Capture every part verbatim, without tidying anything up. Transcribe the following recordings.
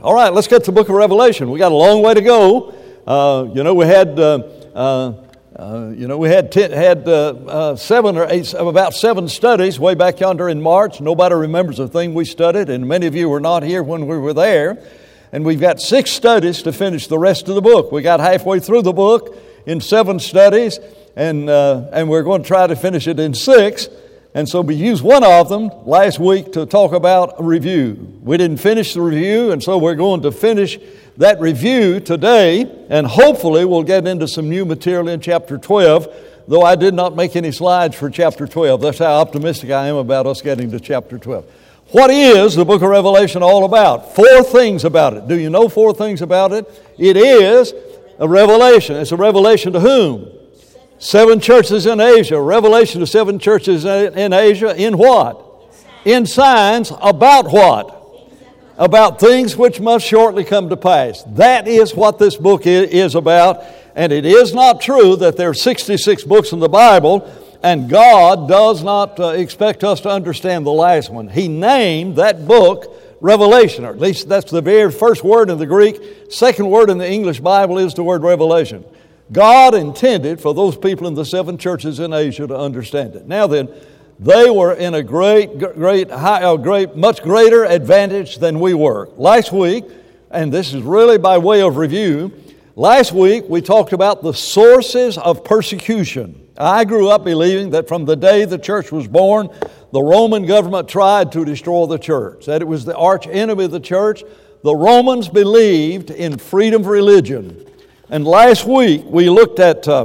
All right, let's get to the book of Revelation. We got a long way to go. Uh, you know, we had, uh, uh, uh, you know, we had ten, had uh, uh, seven or eight, about seven studies way back yonder in March. Nobody remembers a thing we studied, and many of you were not here when we were there. And we've got six studies to finish the rest of the book. We got halfway through the book in seven studies, and uh, and we're going to try to finish it in six. And so we used one of them last week to talk about a review. We didn't finish the review, and so we're going to finish that review today, and hopefully we'll get into some new material in chapter twelve, though I did not make any slides for chapter twelve. That's how optimistic I am about us getting to chapter twelve. What is the book of Revelation all about? Four things about it. Do you know four things about it? It is a revelation. It's a revelation to whom? Seven churches in Asia. Revelation to seven churches in Asia. In what? In signs. About what? About things which must shortly come to pass. That is what this book is about. And it is not true that there are sixty-six books in the Bible, and God does not uh, expect us to understand the last one. He named that book Revelation, or at least that's the very first word in the Greek. Second word in the English Bible is the word revelation. God intended for those people in the seven churches in Asia to understand it. Now then, they were in a great, great, high, a great, much greater advantage than we were. Last week, and this is really by way of review, last week we talked about the sources of persecution. I grew up believing that from the day the church was born, the Roman government tried to destroy the church, that it was the arch enemy of the church. The Romans believed in freedom of religion. And last week we looked at uh,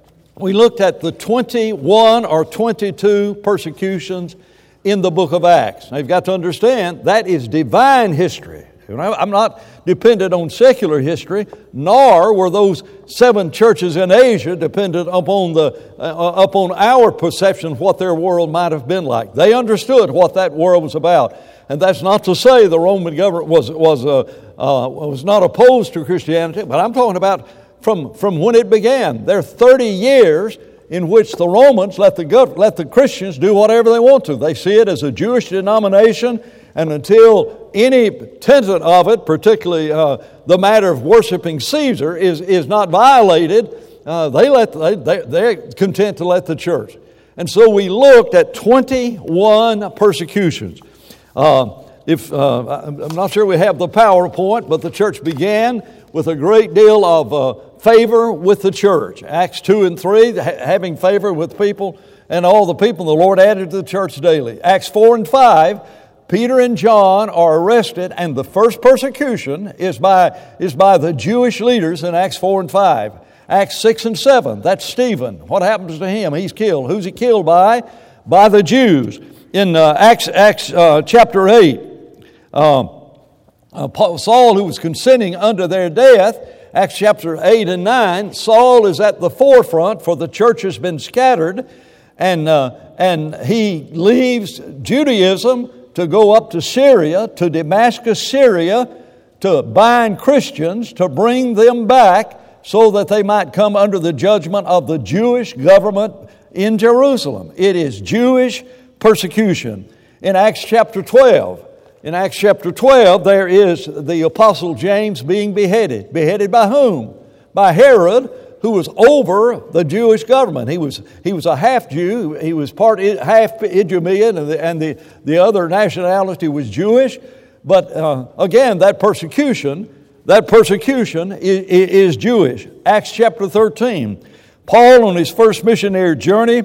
we looked at the twenty-one or twenty-two persecutions in the book of Acts. Now you've got to understand that is divine history. I'm not dependent on secular history, nor were those seven churches in Asia dependent upon the uh, upon our perception of what their world might have been like. They understood what that world was about, and that's not to say the Roman government was was uh, uh, was not opposed to Christianity. But I'm talking about from from when it began. There are thirty years in which the Romans let the gov- let the Christians do whatever they want to. They see it as a Jewish denomination. And until any tenet of it, particularly uh, the matter of worshiping Caesar, is, is not violated, uh, they let they, they, they're content to let the church. And so we looked at twenty-one persecutions. Uh, if uh, I'm not sure we have the PowerPoint, but the church began with a great deal of uh, favor with the church. Acts two and three, ha- having favor with people and all the people the Lord added to the church daily. Acts four and five, Peter and John are arrested, and the first persecution is by is by the Jewish leaders in Acts four and five. Acts six and seven, that's Stephen. What happens to him? He's killed. Who's he killed by? By the Jews. In uh, Acts, Acts uh, chapter eight, uh, uh, Paul, Saul, who was consenting unto their death, Acts chapter eight and nine, Saul is at the forefront, for the church has been scattered, and uh, and he leaves Judaism to go up to Syria, to Damascus, Syria, to bind Christians, to bring them back so that they might come under the judgment of the Jewish government in Jerusalem. It is Jewish persecution. In Acts chapter twelve, in Acts chapter twelve, there is the Apostle James being beheaded. Beheaded by whom? By Herod, who was over the Jewish government. He was he was a half Jew. He was part half Idumean, and the and the, the other nationality was Jewish. But uh, again, that persecution, that persecution is, is Jewish. Acts chapter thirteen. Paul, on his first missionary journey,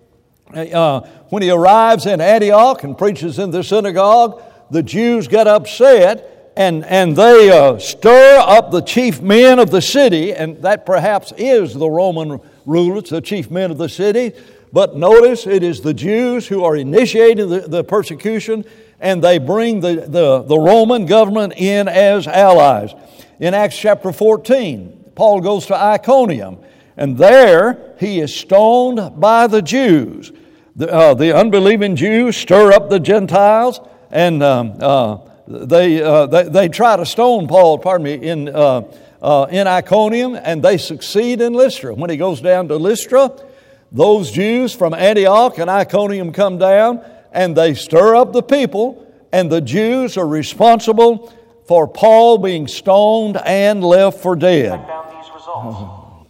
uh, when he arrives in Antioch and preaches in the synagogue, the Jews get upset. And and they uh, stir up the chief men of the city, and that perhaps is the Roman rulers, the chief men of the city. But notice it is the Jews who are initiating the, the persecution, and they bring the, the, the Roman government in as allies. In Acts chapter fourteen, Paul goes to Iconium, and there he is stoned by the Jews. The, uh, the unbelieving Jews stir up the Gentiles, and um, uh, They, uh, they they try to stone Paul, pardon me, in uh, uh, in Iconium, and they succeed in Lystra. When he goes down to Lystra, those Jews from Antioch and Iconium come down, and they stir up the people, and the Jews are responsible for Paul being stoned and left for dead. I found these results.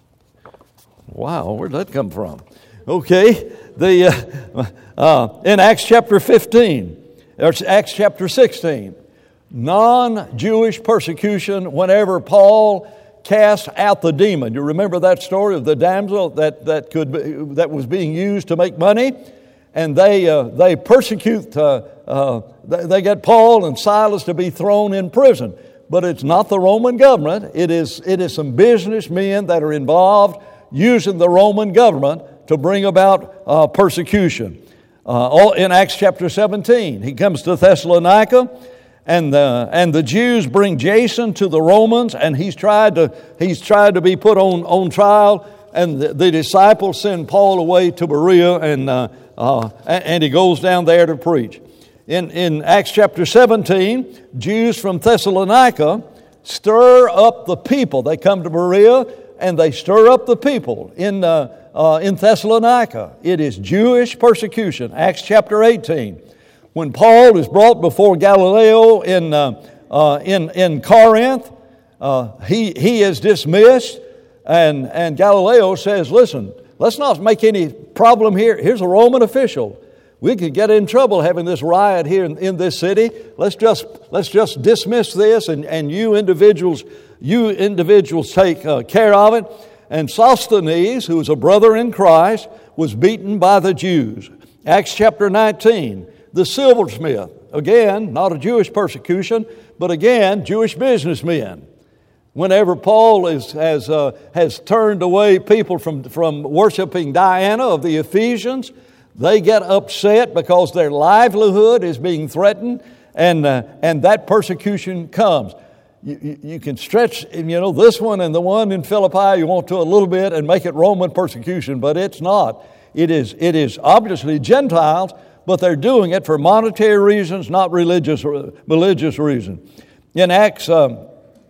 Wow, where'd that come from? Okay, the uh, uh, in Acts chapter fifteen, or Acts chapter sixteen, non-Jewish persecution whenever Paul cast out the demon. You remember that story of the damsel that that could be, that was being used to make money, and they uh, they persecute. Uh, uh, they, they get Paul and Silas to be thrown in prison, but it's not the Roman government. It is it is some businessmen that are involved using the Roman government to bring about uh, persecution. Uh, all, in Acts chapter seventeen, he comes to Thessalonica. And the, and the Jews bring Jason to the Romans, and he's tried to he's tried to be put on, on trial. And the, the disciples send Paul away to Berea, and uh, uh, and he goes down there to preach. In in Acts chapter seventeen, Jews from Thessalonica stir up the people. They come to Berea and they stir up the people in uh, uh, in Thessalonica. It is Jewish persecution. Acts chapter eighteen. When Paul is brought before Galileo in uh, uh, in in Corinth, uh, he he is dismissed, and and Galileo says, "Listen, let's not make any problem here. Here's a Roman official. We could get in trouble having this riot here in, in this city. Let's just let's just dismiss this, and, and you individuals you individuals take uh, care of it." And Sosthenes, who was a brother in Christ, was beaten by the Jews. Acts chapter nineteen. The silversmith, again, not a Jewish persecution, but again, Jewish businessmen. Whenever Paul is, has, uh, has turned away people from, from worshiping Diana of the Ephesians, they get upset because their livelihood is being threatened, and, uh, and that persecution comes. You, you, you can stretch, you know, this one and the one in Philippi you want to a little bit and make it Roman persecution, but it's not. It is, it is obviously Gentiles, but they're doing it for monetary reasons, not religious religious reasons. In Acts, um,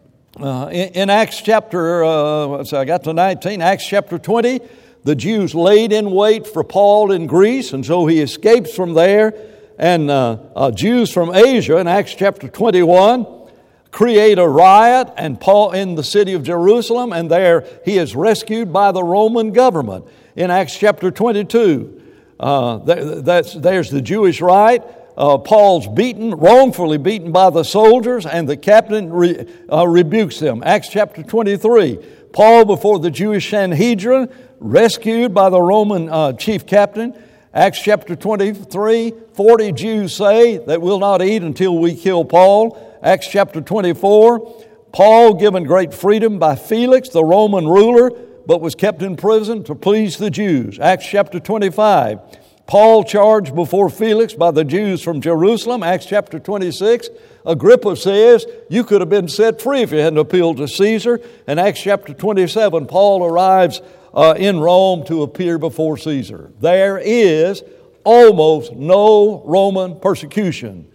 uh, in, in Acts chapter, uh, so I got to nineteen, Acts chapter twenty, the Jews laid in wait for Paul in Greece, and so he escapes from there. And uh, uh, Jews from Asia in Acts chapter twenty-one create a riot, and Paul in the city of Jerusalem, and there he is rescued by the Roman government. In Acts chapter twenty-two. Uh, that, that's, there's the Jewish riot. Uh, Paul's beaten, wrongfully beaten by the soldiers, and the captain re, uh, rebukes them. Acts chapter twenty-three. Paul before the Jewish Sanhedrin, rescued by the Roman uh, chief captain. Acts chapter twenty-three. Forty Jews say that we'll not eat until we kill Paul. Acts chapter twenty-four. Paul given great freedom by Felix, the Roman ruler, but was kept in prison to please the Jews. Acts chapter twenty-five. Paul charged before Felix by the Jews from Jerusalem. Acts chapter twenty-six. Agrippa says, you could have been set free if you hadn't appealed to Caesar. And Acts chapter twenty-seven, Paul arrives uh, in Rome to appear before Caesar. There is almost no Roman persecution.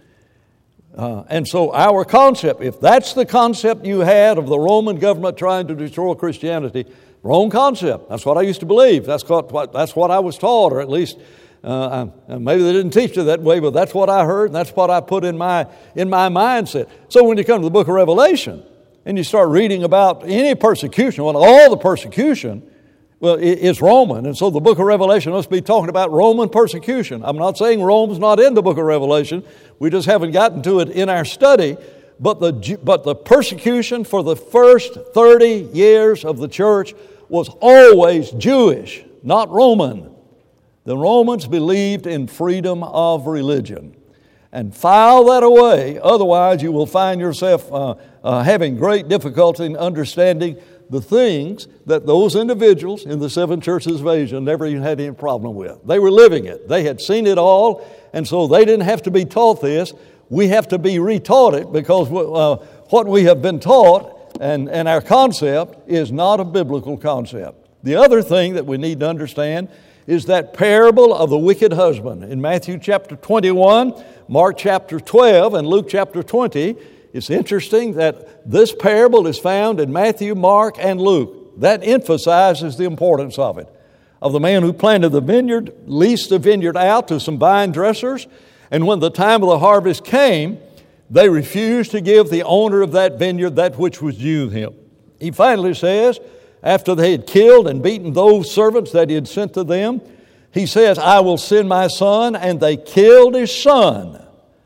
Uh, and so our concept, if that's the concept you had of the Roman government trying to destroy Christianity, wrong concept. That's what I used to believe. That's what, that's what I was taught, or at least uh, maybe they didn't teach it that way, but that's what I heard, and that's what I put in my in my mindset. So when you come to the book of Revelation and you start reading about any persecution, well, all the persecution, well, it, it's Roman. And so the book of Revelation must be talking about Roman persecution. I'm not saying Rome's not in the book of Revelation. We just haven't gotten to it in our study. But the, but the persecution for the first thirty years of the church was always Jewish, not Roman. The Romans believed in freedom of religion. And file that away, otherwise you will find yourself uh, uh, having great difficulty in understanding the things that those individuals in the seven churches of Asia never even had any problem with. They were living it. They had seen it all, and so they didn't have to be taught this. We have to be retaught it because uh, what we have been taught and, and our concept is not a biblical concept. The other thing that we need to understand is that parable of the wicked husband. In Matthew chapter twenty-one, Mark chapter twelve, and Luke chapter twenty, it's interesting that this parable is found in Matthew, Mark, and Luke. That emphasizes the importance of it. Of the man who planted the vineyard, leased the vineyard out to some vine dressers, and when the time of the harvest came, They refused to give the owner of that vineyard that which was due him. He finally says, after they had killed and beaten those servants that he had sent to them, he says, I will send my son, and they killed his son.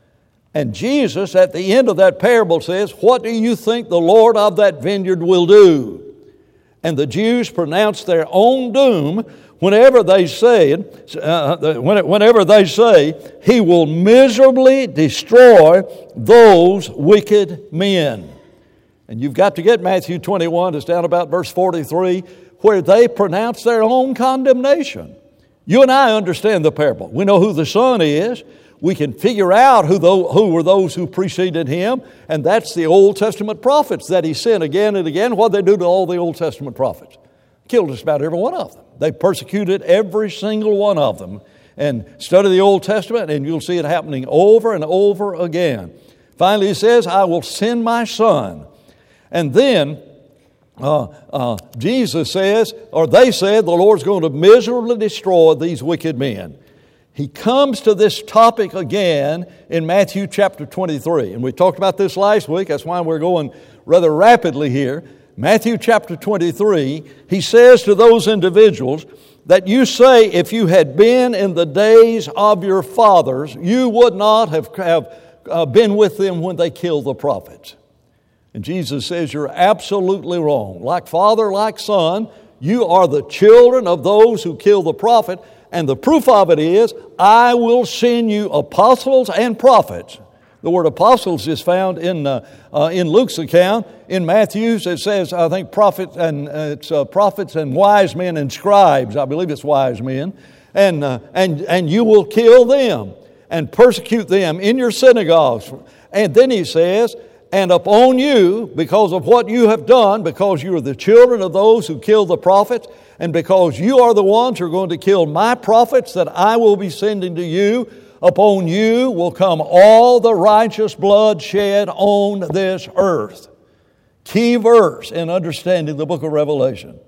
And Jesus, at the end of that parable, says, what do you think the Lord of that vineyard will do? And the Jews pronounced their own doom whenever they said, uh, whenever they say, he will miserably destroy those wicked men. And you've got to get Matthew twenty-one, it's down about verse forty-three, where they pronounce their own condemnation. You and I understand the parable. We know who the Son is. We can figure out who, the, who were those who preceded him, and that's the Old Testament prophets that he sent again and again. What did they do to all the Old Testament prophets? Killed just about every one of them. They persecuted every single one of them. And study the Old Testament, and you'll see it happening over and over again. Finally, he says, I will send my Son. And then uh, uh, Jesus says, or they said, the Lord's going to miserably destroy these wicked men. He comes to this topic again in Matthew chapter twenty-three. And we talked about this last week. That's why we're going rather rapidly here. Matthew chapter twenty-three, he says to those individuals that you say if you had been in the days of your fathers, you would not have, have uh, been with them when they killed the prophets. And Jesus says you're absolutely wrong. Like father, like son, you are the children of those who kill the prophet. And the proof of it is, I will send you apostles and prophets. The word apostles is found in uh, uh, in Luke's account. In Matthew's, it says, I think, prophets and uh, it's uh, prophets and wise men and scribes. I believe it's wise men. And uh, and and you will kill them and persecute them in your synagogues. And then he says, and upon you, because of what you have done, because you are the children of those who killed the prophets, and because you are the ones who are going to kill my prophets that I will be sending to you, upon you will come all the righteous blood shed on this earth. Key verse in understanding the book of Revelation.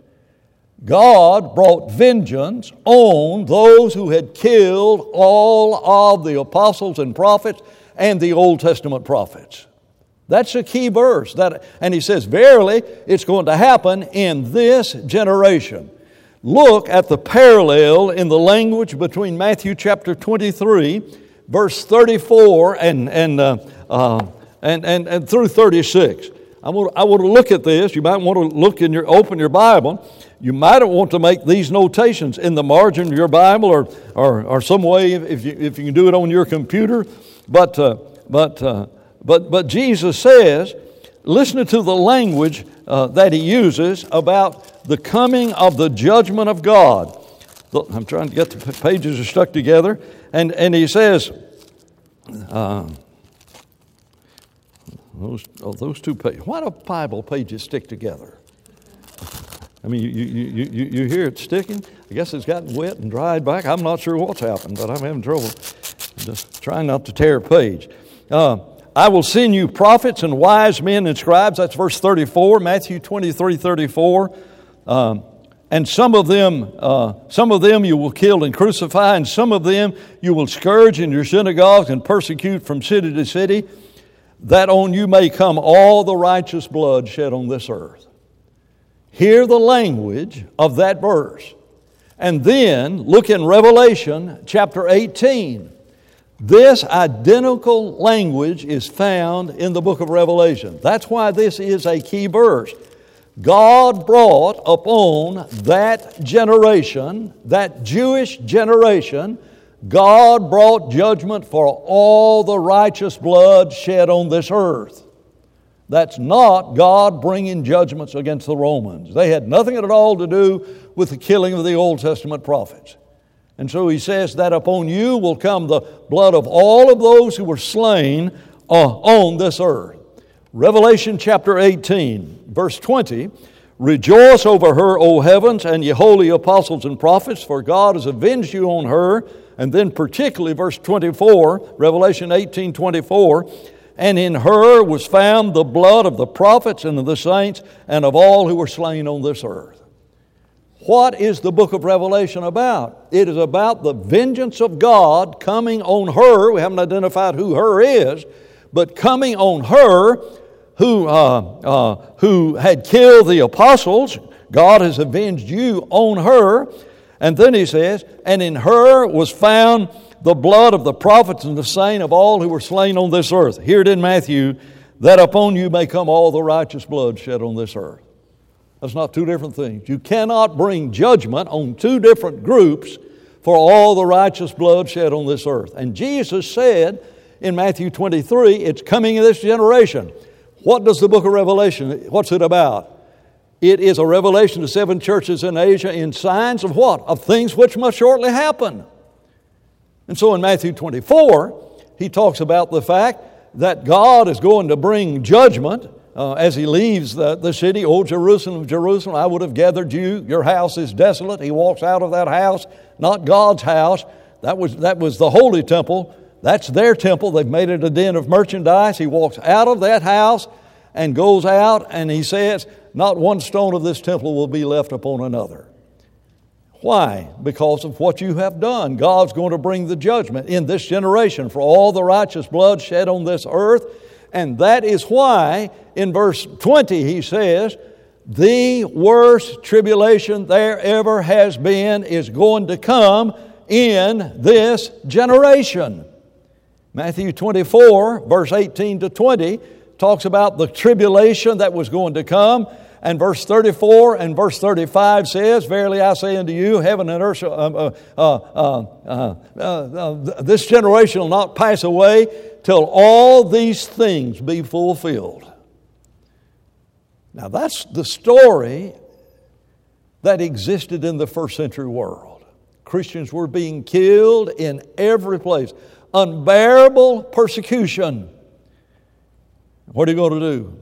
God brought vengeance on those who had killed all of the apostles and prophets and the Old Testament prophets. That's a key verse. That, and he says, verily, it's going to happen in this generation. Look at the parallel in the language between Matthew chapter twenty-three, verse thirty-four and and uh, uh, and, and and through thirty-six. I want I want to look at this. You might want to look in your open your Bible. You might want to make these notations in the margin of your Bible, or or, or some way if you if you can do it on your computer. But uh, but. Uh, But but Jesus says, listen to the language uh, that he uses about the coming of the judgment of God. I'm trying to get the pages are stuck together. And, and he says, uh, those, oh, those two pages, why do Bible pages stick together? I mean, you, you, you, you hear it sticking. I guess it's gotten wet and dried back. I'm not sure what's happened, but I'm having trouble just trying not to tear a page. Uh, I will send you prophets and wise men and scribes. That's verse thirty-four, Matthew twenty-three, thirty-four. Um, and some of them, uh, some of them you will kill and crucify, and some of them you will scourge in your synagogues and persecute from city to city, that on you may come all the righteous blood shed on this earth. Hear the language of that verse. And then look in Revelation chapter eighteen. This identical language is found in the book of Revelation. That's why this is a key verse. God brought upon that generation, that Jewish generation, God brought judgment for all the righteous blood shed on this earth. That's not God bringing judgments against the Romans. They had nothing at all to do with the killing of the Old Testament prophets. And so he says that upon you will come the blood of all of those who were slain uh, on this earth. Revelation chapter eighteen, verse twenty, rejoice over her, O heavens, and ye holy apostles and prophets, for God has avenged you on her. And then particularly verse twenty-four, Revelation eighteen, twenty-four, and in her was found the blood of the prophets and of the saints and of all who were slain on this earth. What is the book of Revelation about? It is about the vengeance of God coming on her. We haven't identified who her is, but coming on her who, uh, uh, who had killed the apostles. God has avenged you on her. And then he says, and in her was found the blood of the prophets and the saints of all who were slain on this earth. Here it in Matthew, that upon you may come all the righteous blood shed on this earth. That's not two different things. You cannot bring judgment on two different groups for all the righteous blood shed on this earth. And Jesus said in Matthew twenty-three, it's coming in this generation. What does the book of Revelation, what's it about? It is a revelation to seven churches in Asia in signs of what? Of things which must shortly happen. And so in Matthew twenty-four, he talks about the fact that God is going to bring judgment uh, as he leaves the, the city. O Jerusalem, Jerusalem, I would have gathered you. Your house is desolate. He walks out of that house, not God's house. That was, that was the holy temple. That's their temple. They've made it a den of merchandise. He walks out of that house and goes out, and he says, not one stone of this temple will be left upon another. Why? Because of what you have done. God's going to bring the judgment in this generation for all the righteous blood shed on this earth. And that is why in verse twenty he says, the worst tribulation there ever has been is going to come in this generation. Matthew twenty-four, verse eighteen to twenty, talks about the tribulation that was going to come. And verse thirty-four and verse thirty-five says, verily I say unto you, heaven and earth shall, uh, uh, uh, uh, uh, uh, this generation will not pass away till all these things be fulfilled. Now that's the story that existed in the first century world. Christians were being killed in every place. Unbearable persecution. What are you going to do?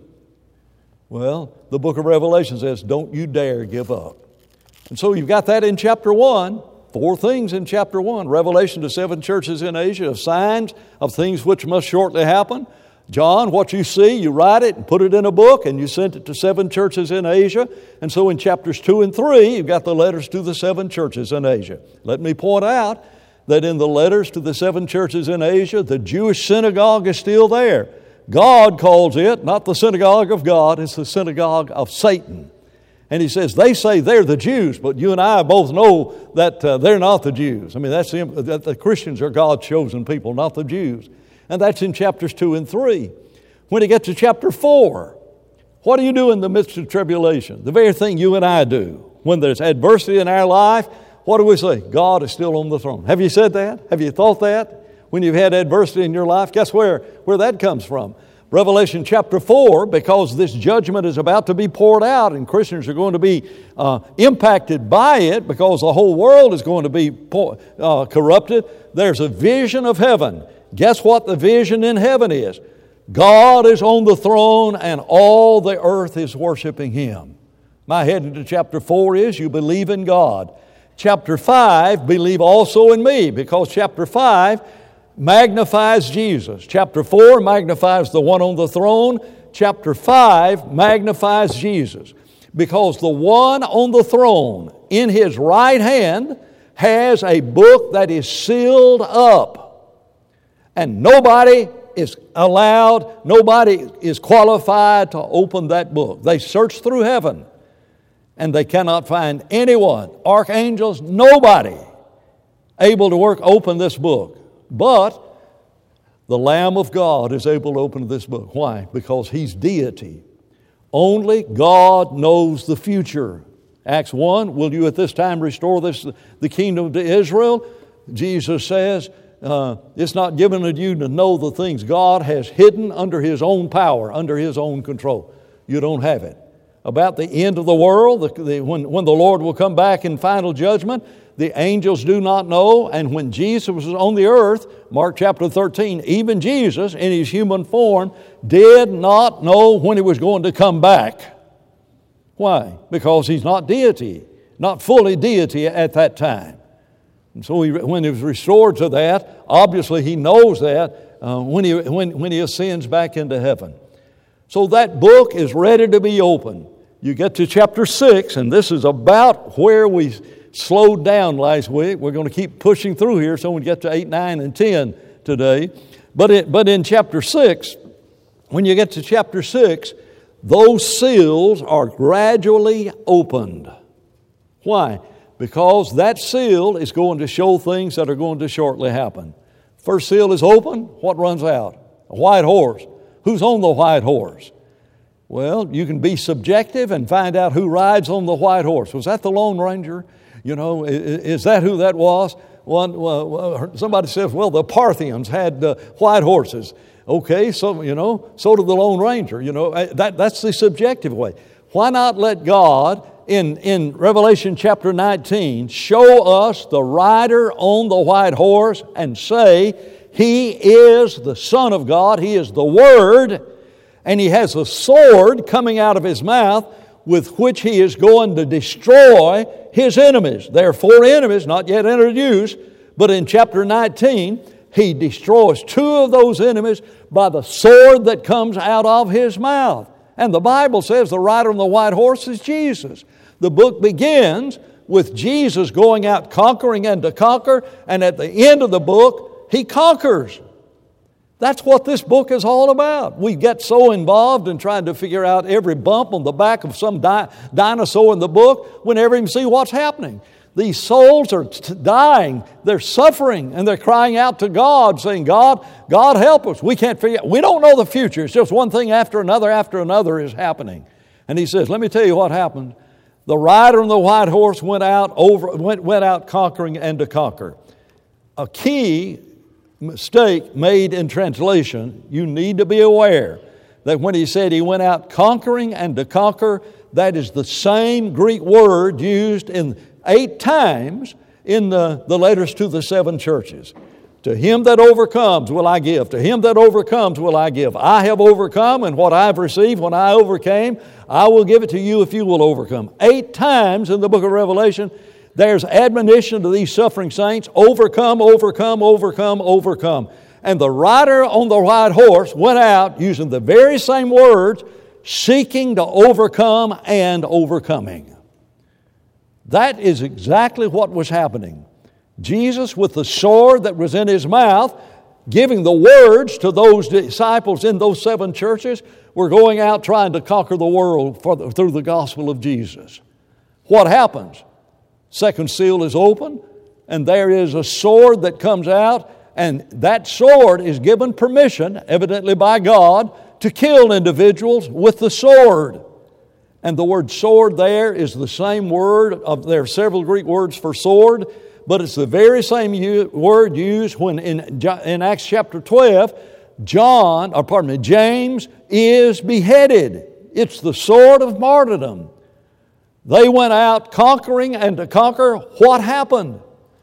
Well, the book of Revelation says, don't you dare give up. And so you've got that in chapter one. Four things in chapter one. Revelation to seven churches in Asia of signs of things which must shortly happen. John, what you see, you write it and put it in a book, and you sent it to seven churches in Asia. And so in chapters two and three, you've got the letters to the seven churches in Asia. Let me point out that in the letters to the seven churches in Asia, the Jewish synagogue is still there. God calls it, not the synagogue of God, it's the synagogue of Satan. And he says, they say they're the Jews, but you and I both know that uh, they're not the Jews. I mean, that's the, that the Christians are God's chosen people, not the Jews. And that's in chapters two and three. When you get to chapter four, what do you do in the midst of tribulation? The very thing you and I do. When there's adversity in our life, what do we say? God is still on the throne. Have you said that? Have you thought that? When you've had adversity in your life, guess where, where that comes from? Revelation chapter four, because this judgment is about to be poured out and Christians are going to be uh, impacted by it because the whole world is going to be uh, corrupted. There's a vision of heaven. Guess what the vision in heaven is? God is on the throne and all the earth is worshiping Him. My heading to chapter four is, you believe in God. Chapter five, believe also in me, because chapter five magnifies Jesus. Chapter four magnifies the one on the throne. Chapter five magnifies Jesus. Because the one on the throne in His right hand has a book that is sealed up. And nobody is allowed, nobody is qualified to open that book. They search through heaven and they cannot find anyone, archangels, nobody able to work open this book. But the Lamb of God is able to open this book. Why? Because He's deity. Only God knows the future. Acts one, will you at this time restore this the kingdom to Israel? Jesus says, uh, it's not given to you to know the things God has hidden under His own power, under His own control. You don't have it. About the end of the world, the, the, when, when the Lord will come back in final judgment, the angels do not know, and when Jesus was on the earth, Mark chapter thirteen, even Jesus in His human form did not know when He was going to come back. Why? Because He's not deity, not fully deity at that time. And so he, when He was restored to that, obviously He knows that uh, when, he, when, when He ascends back into heaven. So that book is ready to be opened. You get to chapter six, and this is about where we slowed down last week. We're going to keep pushing through here so we get to eight, nine, and ten today. But it, but in chapter six, when you get to chapter six, those seals are gradually opened. Why? Because that seal is going to show things that are going to shortly happen. First seal is open, what runs out? A white horse. Who's on the white horse? Well, you can be subjective and find out who rides on the white horse. Was that the Lone Ranger? You know, is that who that was? One, well, somebody says, well, the Parthians had uh, white horses. Okay, so, you know, so did the Lone Ranger. You know, that, that's the subjective way. Why not let God, in, in Revelation chapter nineteen, show us the rider on the white horse and say, He is the Son of God, He is the Word, and He has a sword coming out of His mouth with which He is going to destroy His enemies. There are four enemies, not yet introduced, but in chapter nineteen, He destroys two of those enemies by the sword that comes out of His mouth. And the Bible says the rider on the white horse is Jesus. The book begins with Jesus going out conquering and to conquer, and at the end of the book, He conquers. That's what this book is all about. We get so involved in trying to figure out every bump on the back of some di- dinosaur in the book, we never even see what's happening. These souls are t- dying, they're suffering, and they're crying out to God, saying, God, God help us. We can't figure out, we don't know the future. It's just one thing after another after another is happening. And He says, let me tell you what happened. The rider on the white horse went out over went, went out conquering and to conquer. A key mistake made in translation, you need to be aware that when he said he went out conquering and to conquer, that is the same Greek word used in eight times in the, the letters to the seven churches. To him that overcomes will I give. To him that overcomes will I give. I have overcome, and what I've received when I overcame, I will give it to you if you will overcome. Eight times in the book of Revelation, there's admonition to these suffering saints, overcome, overcome, overcome, overcome. And the rider on the white horse went out using the very same words, seeking to overcome and overcoming. That is exactly what was happening. Jesus, with the sword that was in His mouth, giving the words to those disciples in those seven churches, were going out trying to conquer the world for the, through the gospel of Jesus. What happens? Second seal is open, and there is a sword that comes out, and that sword is given permission, evidently by God, to kill individuals with the sword. And the word sword there is the same word, of, there are several Greek words for sword, but it's the very same u- word used when in, in Acts chapter twelve, John, or pardon me, James is beheaded. It's the sword of martyrdom. They went out conquering and to conquer. What happened?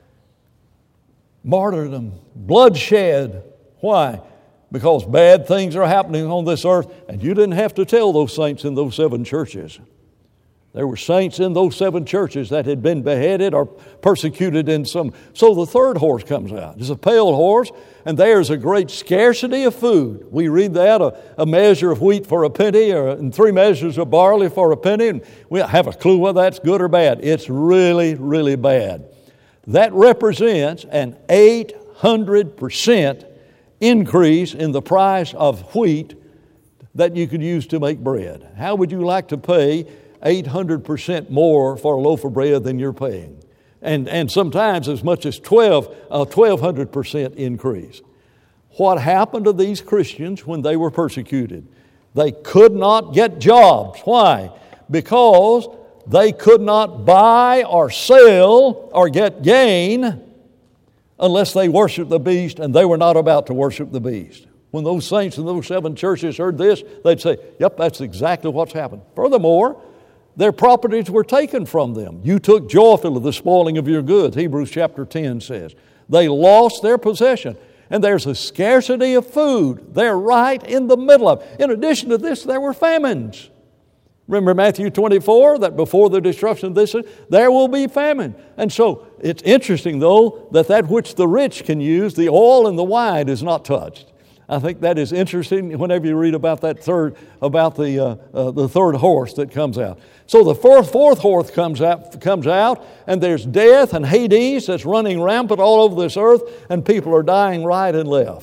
Martyrdom, bloodshed. Why? Because bad things are happening on this earth, and you didn't have to tell those saints in those seven churches. There were saints in those seven churches that had been beheaded or persecuted in some. So the third horse comes out. It's a pale horse, and there's a great scarcity of food. We read that, a, a measure of wheat for a penny, or, and three measures of barley for a penny, and we don't have a clue whether that's good or bad. It's really, really bad. That represents an eight hundred percent increase in the price of wheat that you could use to make bread. How would you like to pay eight hundred percent more for a loaf of bread than you're paying? And, and sometimes as much as twelve, uh, twelve hundred percent increase. What happened to these Christians when they were persecuted? They could not get jobs. Why? Because they could not buy or sell or get gain unless they worshiped the beast, and they were not about to worship the beast. When those saints in those seven churches heard this, they'd say, yep, that's exactly what's happened. Furthermore, their properties were taken from them. You took joyfully the spoiling of your goods, Hebrews chapter ten says. They lost their possession. And there's a scarcity of food. They're right in the middle of it. In addition to this, there were famines. Remember Matthew twenty-four, that before the destruction of this, there will be famine. And so it's interesting, though, that that which the rich can use, the oil and the wine, is not touched. I think that is interesting whenever you read about that third, about the uh, uh, the third horse that comes out. So the fourth, fourth horse comes out, comes out, and there's death and Hades that's running rampant all over this earth, and people are dying right and left.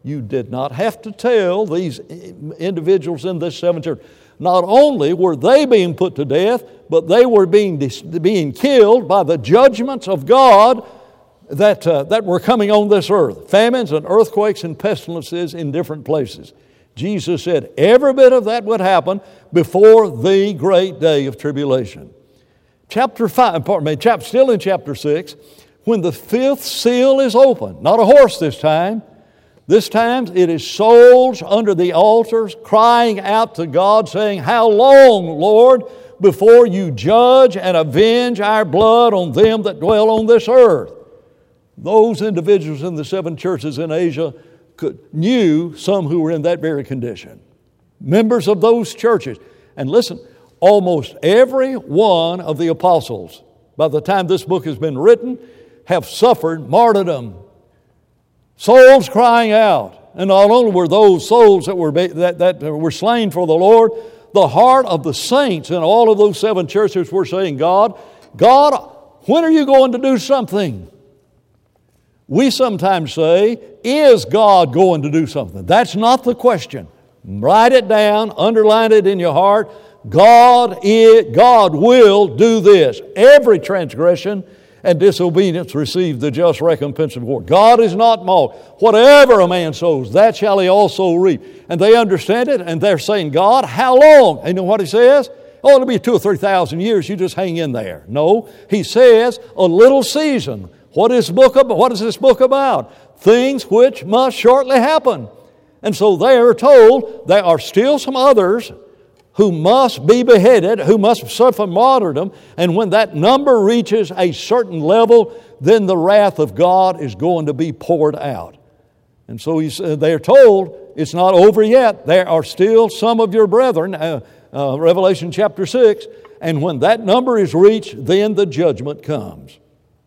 You did not have to tell these individuals in this seventh church. Not only were they being put to death, but they were being, being killed by the judgments of God that, uh, that were coming on this earth. Famines and earthquakes and pestilences in different places. Jesus said every bit of that would happen before the great day of tribulation. Chapter five, pardon me, chapter, still in chapter six, when the fifth seal is opened, not a horse this time, this time it is souls under the altars crying out to God saying, "How long, Lord, before you judge and avenge our blood on them that dwell on this earth?" Those individuals in the seven churches in Asia could, knew some who were in that very condition. Members of those churches. And listen, almost every one of the apostles, by the time this book has been written, have suffered martyrdom. Souls crying out. And not only were those souls that were, that, that were slain for the Lord, the heart of the saints in all of those seven churches were saying, God, God, when are you going to do something? We sometimes say, is God going to do something? That's not the question. Write it down, underline it in your heart. God is, God will do this. Every transgression and disobedience receive the just recompense of God. God is not mocked. Whatever a man sows, that shall he also reap. And they understand it, and they're saying, God, how long? And you know what he says? Oh, it'll be two or three thousand years. You just hang in there. No, he says, a little season. What is, book about? What is this book about? Things which must shortly happen. And so they are told there are still some others who must be beheaded, who must suffer martyrdom, and when that number reaches a certain level, then the wrath of God is going to be poured out. And so he's, uh, they are told it's not over yet. There are still some of your brethren, uh, uh, Revelation chapter six, and when that number is reached, then the judgment comes.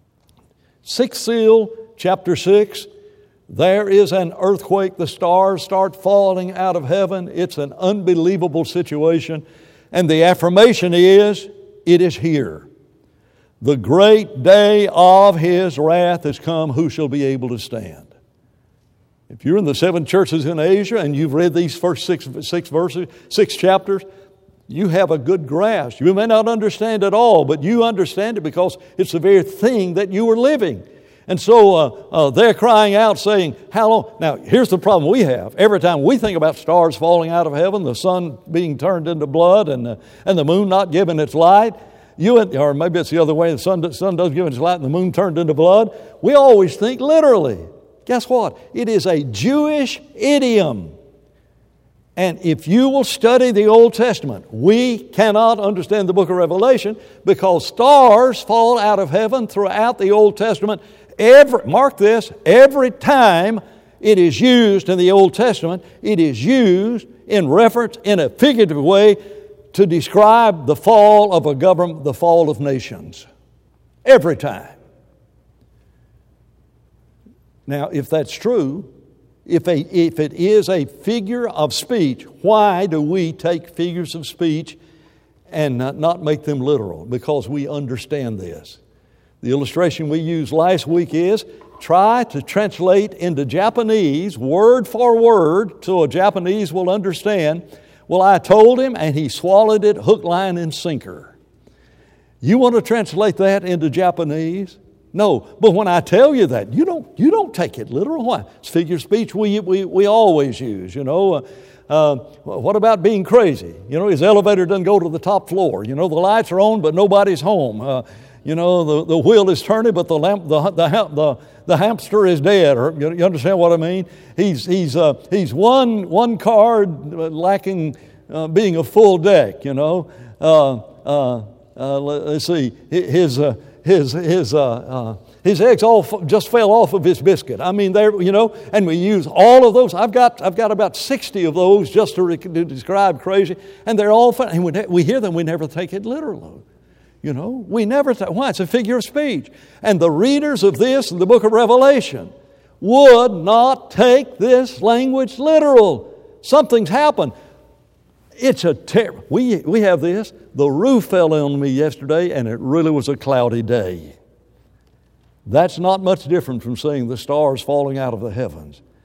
Sixth seal, chapter six, there is an earthquake. The stars start falling out of heaven. It's an unbelievable situation. And the affirmation is, it is here. The great day of His wrath has come. Who shall be able to stand? If you're in the seven churches in Asia and you've read these first six, six verses, six chapters, you have a good grasp. You may not understand it all, but you understand it because it's the very thing that you are living. And so uh, uh, they're crying out saying, how long? Now, here's the problem we have. Every time we think about stars falling out of heaven, the sun being turned into blood, and the, and the moon not giving its light, you or maybe it's the other way, the sun, the sun doesn't give its light and the moon turned into blood, we always think literally. Guess what? It is a Jewish idiom. And if you will study the Old Testament, we cannot understand the book of Revelation because stars fall out of heaven throughout the Old Testament. Every, mark this, every time it is used in the Old Testament, it is used in reference, in a figurative way, to describe the fall of a government, the fall of nations. Every time. Now, if that's true, if, a, if it is a figure of speech, why do we take figures of speech and not, not make them literal? Because we understand this. The illustration we used last week is try to translate into Japanese word for word so a Japanese will understand. Well, I told him and he swallowed it hook, line, and sinker. You want to translate that into Japanese? No, but when I tell you that, you don't you don't take it literal. Why? It's figure of speech we we, we always use, you know. Uh, uh, what about being crazy? You know, his elevator doesn't go to the top floor. You know, the lights are on, but nobody's home. Uh, You know, the, the wheel is turning, but the lamp, the, the, the, the hamster is dead. Or, you understand what I mean? He's, he's, uh, he's one, one card lacking uh, being a full deck, you know. Uh, uh, uh, let's see. His, uh, his, his, uh, uh, his eggs all f- just fell off of his biscuit. I mean, there, you know, and we use all of those. I've got, I've got about sixty of those just to, re- to describe crazy. And they're all fun. And we, we hear them, we never take it literally. You know, we never thought, why? It's a figure of speech. And the readers of this in the book of Revelation would not take this language literal. Something's happened. It's a terrible, we, we have this. The roof fell on me yesterday and it really was a cloudy day. That's not much different from seeing the stars falling out of the heavens.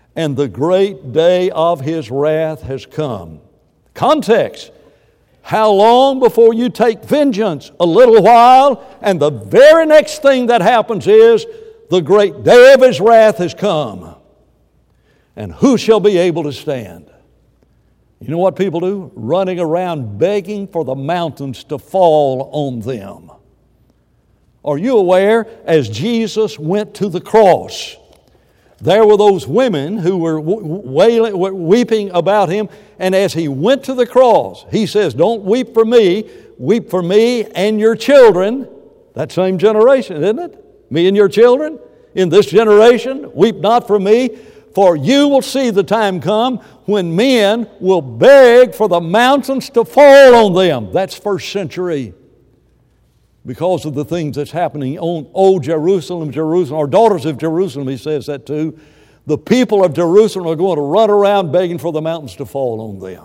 and the great day of His wrath has come. Context. How long before you take vengeance? A little while, and the very next thing that happens is the great day of His wrath has come. And who shall be able to stand? You know what people do? Running around begging for the mountains to fall on them. Are you aware, as Jesus went to the cross, there were those women who were wailing, weeping about Him, and as He went to the cross, He says, don't weep for me, weep for me and your children. That same generation, isn't it? Me and your children in this generation, weep not for me, for you will see the time come when men will beg for the mountains to fall on them. That's first century. Because of the things that's happening on old Jerusalem, Jerusalem, or daughters of Jerusalem, He says that too. The people of Jerusalem are going to run around begging for the mountains to fall on them.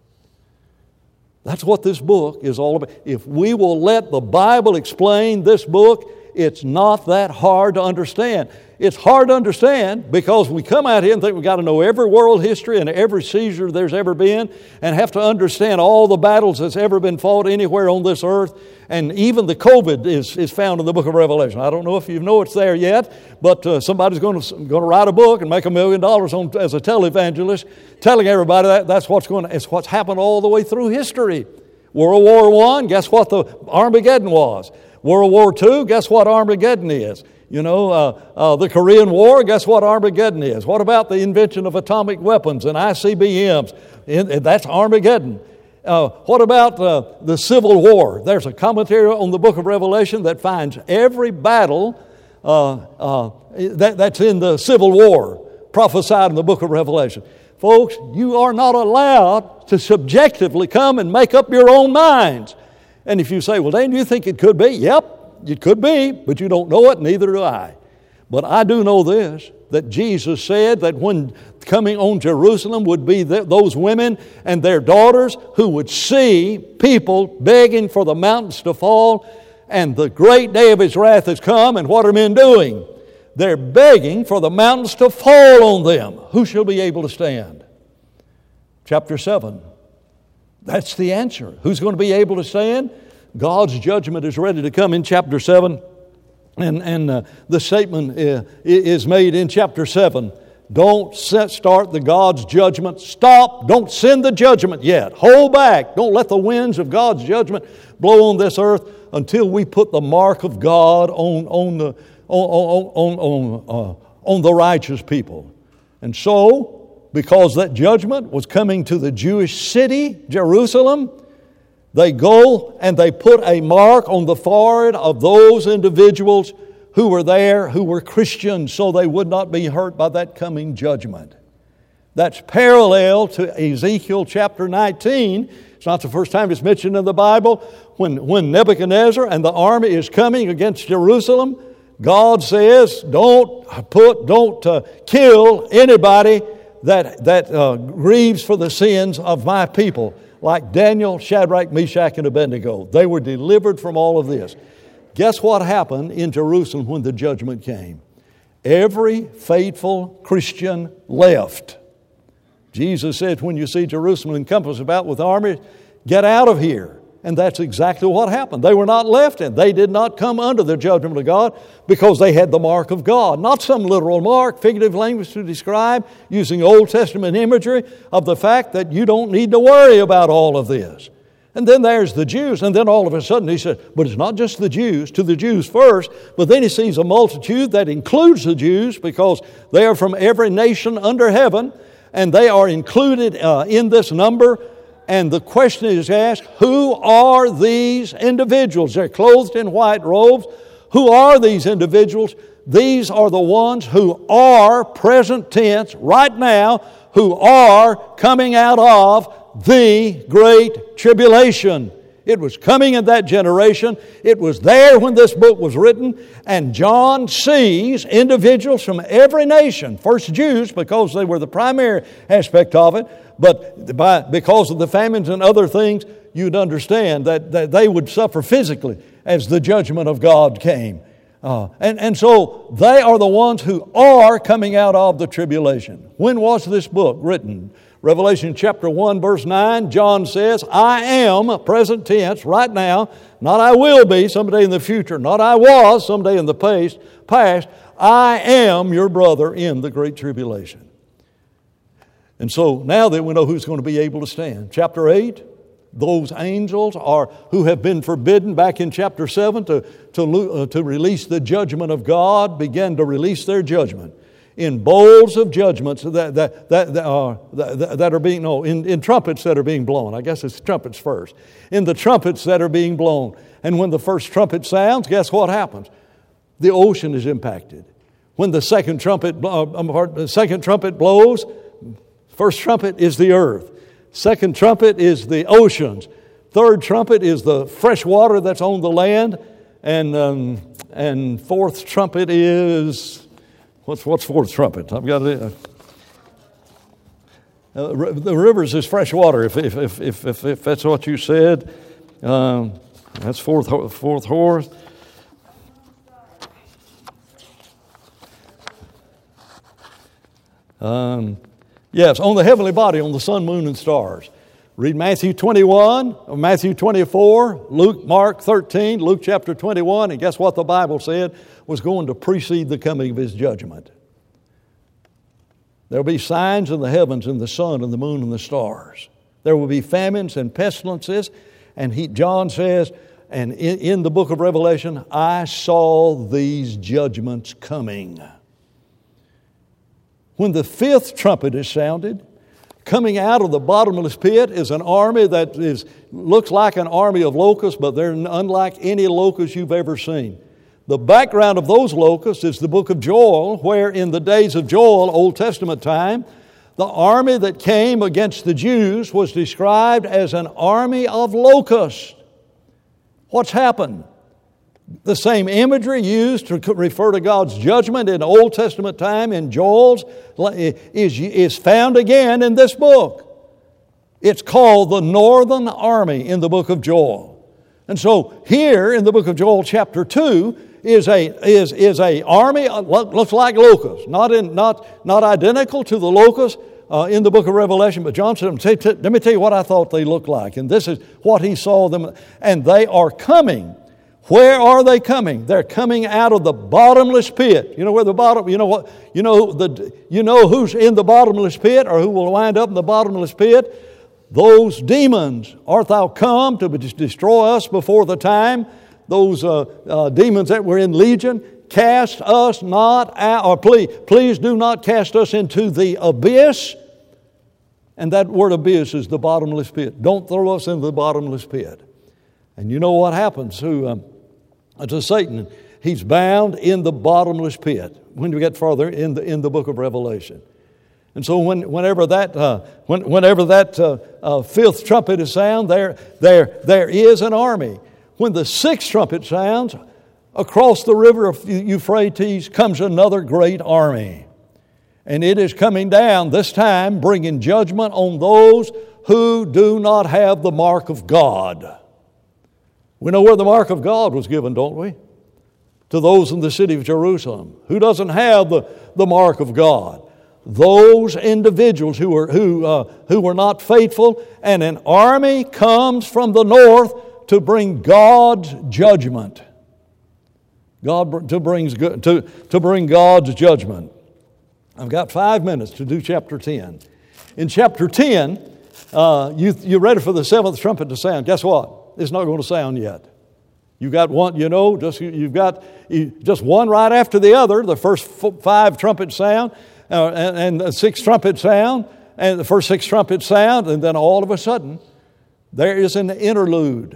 That's what this book is all about. If we will let the Bible explain this book, it's not that hard to understand. It's hard to understand because we come out here and think we've got to know every world history and every Caesar there's ever been and have to understand all the battles that's ever been fought anywhere on this earth. And even the COVID is, is found in the book of Revelation. I don't know if you know it's there yet, but uh, somebody's going to, going to write a book and make a million dollars on, as a televangelist telling everybody that that's what's going to, it's what's happened all the way through history. World War One, guess what the Armageddon was? World War Two, guess what Armageddon is? You know, uh, uh, the Korean War, guess what Armageddon is? What about the invention of atomic weapons and I C B Ms? In, that's Armageddon. Uh, what about uh, the Civil War? There's a commentary on the book of Revelation that finds every battle uh, uh, that, that's in the Civil War prophesied in the book of Revelation. Folks, you are not allowed to subjectively come and make up your own minds. And if you say, well, Dan, you think it could be? Yep. It could be, but you don't know it, neither do I. But I do know this, that Jesus said that when coming on Jerusalem would be th- those women and their daughters who would see people begging for the mountains to fall, and the great day of His wrath has come, and what are men doing? They're begging for the mountains to fall on them. Who shall be able to stand? Chapter seven. That's the answer. Who's going to be able to stand? God's judgment is ready to come in chapter seven. And, and uh, the statement uh, is made in chapter seven. Don't set, start the God's judgment. Stop. Don't send the judgment yet. Hold back. Don't let the winds of God's judgment blow on this earth until we put the mark of God on, on, the, on, on, on, uh, on the righteous people. And so, because that judgment was coming to the Jewish city, Jerusalem, they go and they put a mark on the forehead of those individuals who were there, who were Christians, so they would not be hurt by that coming judgment. That's parallel to Ezekiel chapter nineteen. It's not the first time it's mentioned in the Bible. When, when Nebuchadnezzar and the army is coming against Jerusalem, God says, don't put, don't uh, kill anybody that, that uh, grieves for the sins of my people. Like Daniel, Shadrach, Meshach, and Abednego. They were delivered from all of this. Guess what happened in Jerusalem when the judgment came? Every faithful Christian left. Jesus said, when you see Jerusalem encompassed about with armies, get out of here. And that's exactly what happened. They were not left in. They did not come under the judgment of God because they had the mark of God. Not some literal mark, figurative language to describe, using Old Testament imagery of the fact that you don't need to worry about all of this. And then there's the Jews. And then all of a sudden he said, but it's not just the Jews, to the Jews first. But then he sees a multitude that includes the Jews because they are from every nation under heaven. And they are included uh, in this number. And the question is asked, who are these individuals? They're clothed in white robes. Who are these individuals? These are the ones who are, present tense, right now, who are coming out of the Great Tribulation. It was coming in that generation. It was there when this book was written. And John sees individuals from every nation, first Jews because they were the primary aspect of it, but by, because of the famines and other things, you'd understand that, that they would suffer physically as the judgment of God came. Uh, and, and so they are the ones who are coming out of the tribulation. When was this book written? Revelation chapter one, verse nine, John says, I am, present tense, right now, not I will be someday in the future, not I was someday in the past, past, I am your brother in the great tribulation. And so now that we know who's going to be able to stand. Chapter eight, those angels are who have been forbidden back in chapter seven to, to, uh, to release the judgment of God, began to release their judgment in bowls of judgments that, that, that, that, are, that, that are being, no, in, in trumpets that are being blown. I guess it's trumpets first. In the trumpets that are being blown. And when the first trumpet sounds, guess what happens? The ocean is impacted. When the second trumpet, uh, the second trumpet blows, first trumpet is the earth. Second trumpet is the oceans. Third trumpet is the fresh water that's on the land. And um, and fourth trumpet is, what's what's fourth trumpet? I've got it. Uh, the rivers is fresh water, if if if if, if, if that's what you said. Um, that's fourth fourth horse. Um, yes, on the heavenly body, on the sun, moon, and stars. Read Matthew twenty-one, Matthew twenty-four, Luke, Mark thirteen, Luke chapter twenty-one, and guess what the Bible said was going to precede the coming of His judgment? There will be signs in the heavens, in the sun, and the moon, and the stars. There will be famines and pestilences, and he, John says, and in, in the book of Revelation, I saw these judgments coming. When the fifth trumpet is sounded, coming out of the bottomless pit is an army that is looks like an army of locusts, but they're unlike any locusts you've ever seen. The background of those locusts is the book of Joel, where in the days of Joel, Old Testament time, the army that came against the Jews was described as an army of locusts. What's happened? The same imagery used to refer to God's judgment in Old Testament time in Joel's is, is found again in this book. It's called the Northern Army in the book of Joel. And so here in the book of Joel chapter two is a is is a army looks like locusts, not in not not identical to the locusts uh, in the book of Revelation. But John said, "Let me tell you what I thought they looked like," and this is what he saw them, and they are coming. Where are they coming? They're coming out of the bottomless pit. You know where the bottom, you know what, you know the, you know who's in the bottomless pit or who will wind up in the bottomless pit? Those demons. Art thou come to destroy us before the time? Those uh, uh, demons that were in Legion, cast us not out, or please, please do not cast us into the abyss. And that word abyss is the bottomless pit. Don't throw us into the bottomless pit. And you know what happens to, um, to Satan? He's bound in the bottomless pit when we get further in the in the book of Revelation. And so when, whenever that uh, when, whenever that uh, uh, fifth trumpet is sound, there there there is an army. When the sixth trumpet sounds, across the river of Euphrates comes another great army, and it is coming down this time, bringing judgment on those who do not have the mark of God. We know where the mark of God was given, don't we? To those in the city of Jerusalem. Who doesn't have the, the mark of God? Those individuals who were, who, uh, who were not faithful, and an army comes from the north to bring God's judgment. God to, brings, to, to bring God's judgment. I've got five minutes to do chapter ten. In chapter ten, uh, you, you're ready for the seventh trumpet to sound. Guess what? It's not going to sound yet. You've got one, you know, just you've got just one right after the other. The first five trumpets sound, uh, and, and the sixth trumpet sound, and the first six trumpets sound, and then all of a sudden, there is an interlude.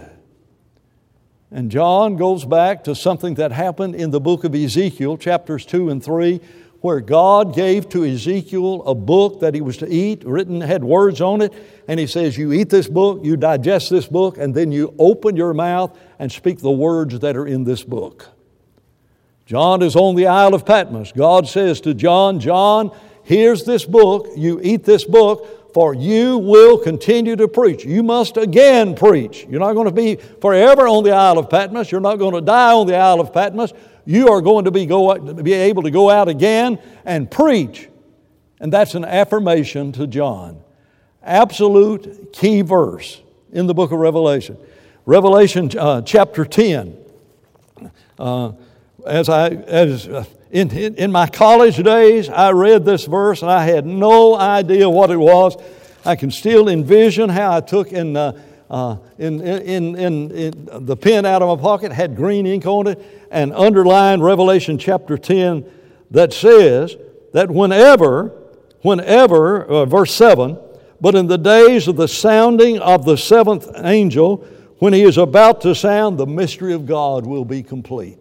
And John goes back to something that happened in the book of Ezekiel, chapters two and three, where God gave to Ezekiel a book that he was to eat, written, had words on it, and he says, you eat this book, you digest this book, and then you open your mouth and speak the words that are in this book. John is on the Isle of Patmos. God says to John, John, here's this book, you eat this book, for you will continue to preach. You must again preach. You're not going to be forever on the Isle of Patmos. You're not going to die on the Isle of Patmos. You are going to be, go, be able to go out again and preach. And that's an affirmation to John. Absolute key verse in the book of Revelation. Revelation uh, chapter ten. Uh, as I as uh, in, in in my college days, I read this verse and I had no idea what it was. I can still envision how I took in uh, uh, in, in in in the pen out of my pocket, had green ink on it, and underlined Revelation chapter ten that says that whenever whenever uh, verse seven. But in the days of the sounding of the seventh angel, when he is about to sound, the mystery of God will be complete.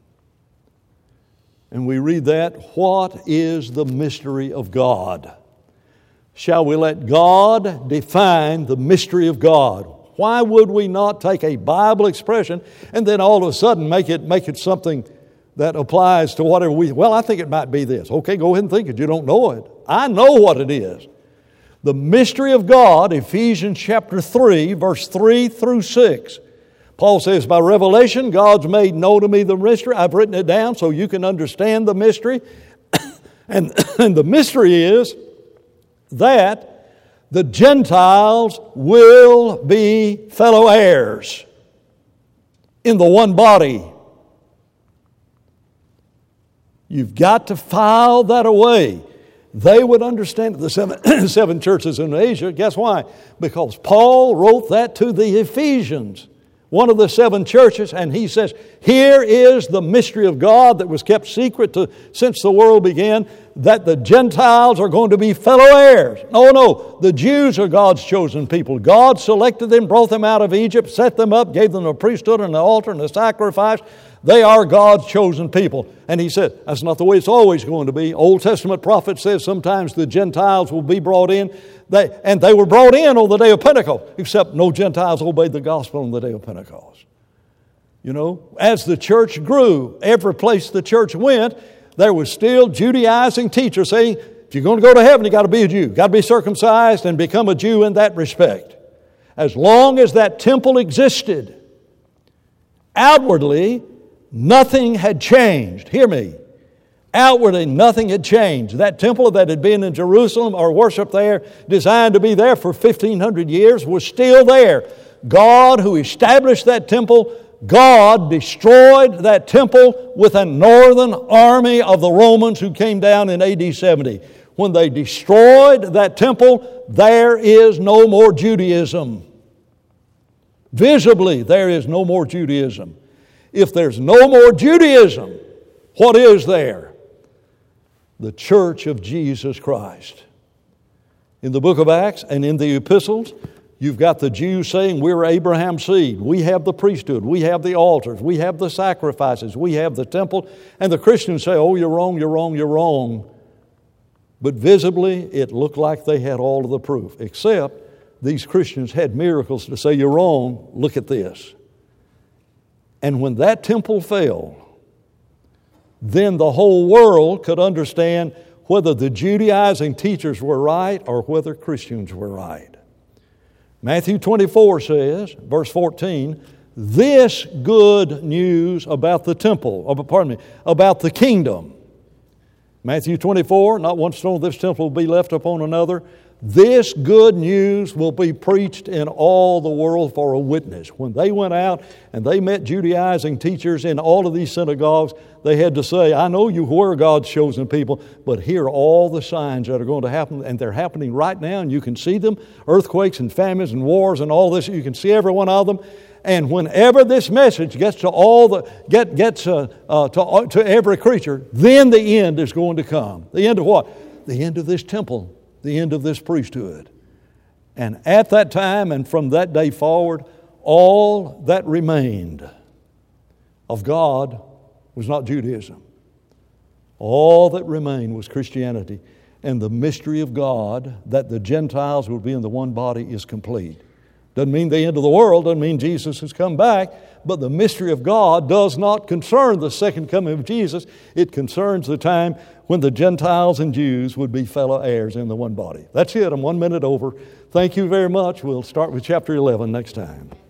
And we read that, what is the mystery of God? Shall we let God define the mystery of God? Why would we not take a Bible expression and then all of a sudden make it, make it something that applies to whatever we... Well, I think it might be this. Okay, go ahead and think it. You don't know it. I know what it is. The mystery of God, Ephesians chapter three, verse three through six. Paul says, by revelation, God's made known to me the mystery. I've written it down so you can understand the mystery. and, and the mystery is that the Gentiles will be fellow heirs in the one body. You've got to file that away. They would understand the seven, seven churches in Asia. Guess why? Because Paul wrote that to the Ephesians, one of the seven churches, and he says, here is the mystery of God that was kept secret to, since the world began, that the Gentiles are going to be fellow heirs. No, no, the Jews are God's chosen people. God selected them, brought them out of Egypt, set them up, gave them a priesthood and an altar and a sacrifice. They are God's chosen people. And he said, that's not the way it's always going to be. Old Testament prophet says sometimes the Gentiles will be brought in. They, and they were brought in on the day of Pentecost, except no Gentiles obeyed the gospel on the day of Pentecost. You know, as the church grew, every place the church went, there was still Judaizing teachers saying, if you're going to go to heaven, you've got to be a Jew. You've got to be circumcised and become a Jew in that respect. As long as that temple existed, outwardly, nothing had changed. Hear me. Outwardly, nothing had changed. That temple that had been in Jerusalem or worshiped there, designed to be there for fifteen hundred years, was still there. God, who established that temple, God destroyed that temple with a northern army of the Romans who came down in A D seventy. When they destroyed that temple, there is no more Judaism. Visibly, there is no more Judaism. If there's no more Judaism, what is there? The church of Jesus Christ. In the book of Acts and in the epistles, you've got the Jews saying, we're Abraham's seed. We have the priesthood. We have the altars. We have the sacrifices. We have the temple. And the Christians say, oh, you're wrong, you're wrong, you're wrong. But visibly, it looked like they had all of the proof, except these Christians had miracles to say, you're wrong, look at this. And when that temple fell, then the whole world could understand whether the Judaizing teachers were right or whether Christians were right. Matthew twenty-four says, verse fourteen, this good news about the temple, oh, pardon me, about the kingdom. Matthew twenty-four, not one stone of this temple will be left upon another. This good news will be preached in all the world for a witness. When they went out and they met Judaizing teachers in all of these synagogues, they had to say, I know you were God's chosen people, but here are all the signs that are going to happen, and they're happening right now, and you can see them, earthquakes and famines and wars and all this. You can see every one of them. And whenever this message gets to all the get gets uh, uh, to, uh, to every creature, then the end is going to come. The end of what? The end of this temple. The end of this priesthood. And at that time and from that day forward, all that remained of God was not Judaism. All that remained was Christianity. And the mystery of God, that the Gentiles would be in the one body, is complete. Doesn't mean the end of the world, doesn't mean Jesus has come back, but the mystery of God does not concern the second coming of Jesus. It concerns the time when the Gentiles and Jews would be fellow heirs in the one body. That's it. I'm one minute over. Thank you very much. We'll start with chapter eleven next time.